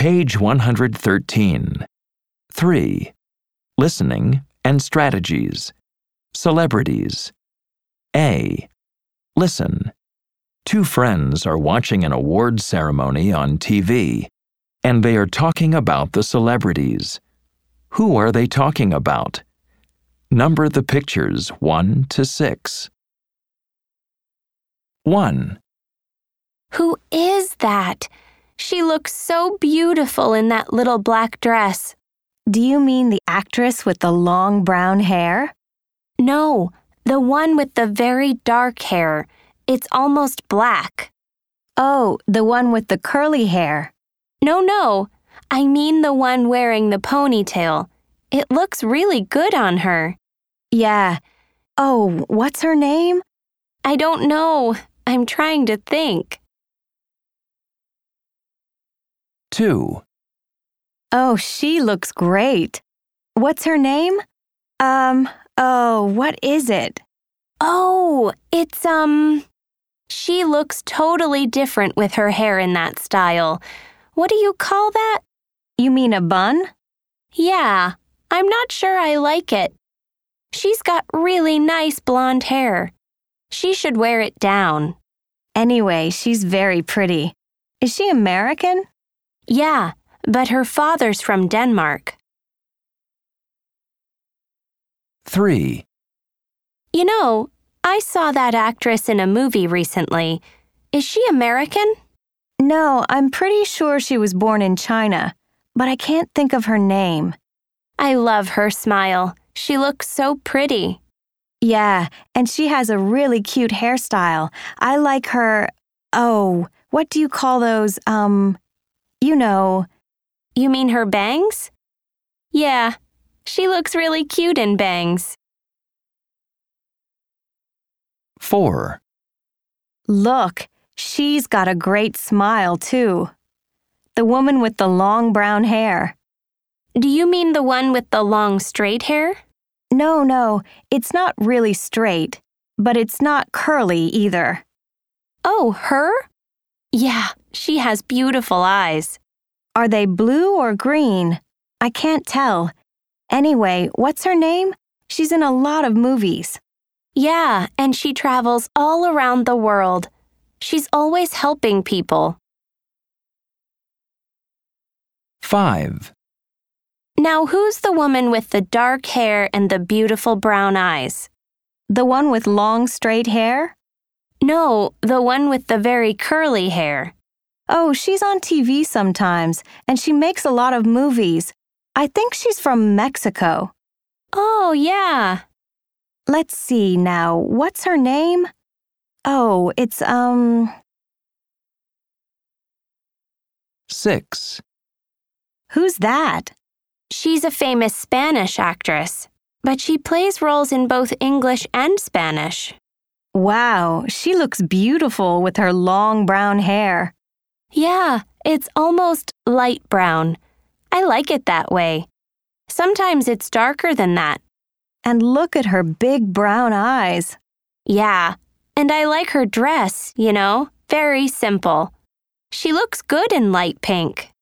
Page 113. 3. Listening and strategies. Celebrities. A. Listen. Two friends are watching an awards ceremony on TV, and they are talking about the celebrities. Who are they talking about? Number the pictures 1 to 6. 1. Who is that? She looks so beautiful in that little black dress. Do you mean the actress with the long brown hair? No, the one with the very dark hair. It's almost black. Oh, the one with the curly hair. No, I mean the one wearing the ponytail. It looks really good on her. Yeah. Oh, what's her name? I don't know. I'm trying to think. 2. Oh, she looks great. What's her name? What is it? Oh, it's, She looks totally different with her hair in that style. What do you call that? You mean a bun? Yeah, I'm not sure I like it. She's got really nice blonde hair. She should wear it down. Anyway, she's very pretty. Is she American? Yeah, but her father's from Denmark. 3. You know, I saw that actress in a movie recently. Is she American? No, I'm pretty sure she was born in China, but I can't think of her name. I love her smile. She looks so pretty. Yeah, and she has a really cute hairstyle. I like her, what do you call those, you know. You mean her bangs? Yeah, she looks really cute in bangs. 4. Look, she's got a great smile, too. The woman with the long brown hair. Do you mean the one with the long straight hair? No, it's not really straight, but it's not curly either. Oh, her? Yeah, she has beautiful eyes. Are they blue or green? I can't tell. Anyway, what's her name? She's in a lot of movies. Yeah, and she travels all around the world. She's always helping people. 5. Now, who's the woman with the dark hair and the beautiful brown eyes? The one with long straight hair? No, the one with the very curly hair. Oh, she's on TV sometimes, and she makes a lot of movies. I think she's from Mexico. Oh, yeah. Let's see now, what's her name? Oh, it's, 6. Who's that? She's a famous Spanish actress, but she plays roles in both English and Spanish. Wow, she looks beautiful with her long brown hair. Yeah, it's almost light brown. I like it that way. Sometimes it's darker than that. And look at her big brown eyes. Yeah, and I like her dress, very simple. She looks good in light pink.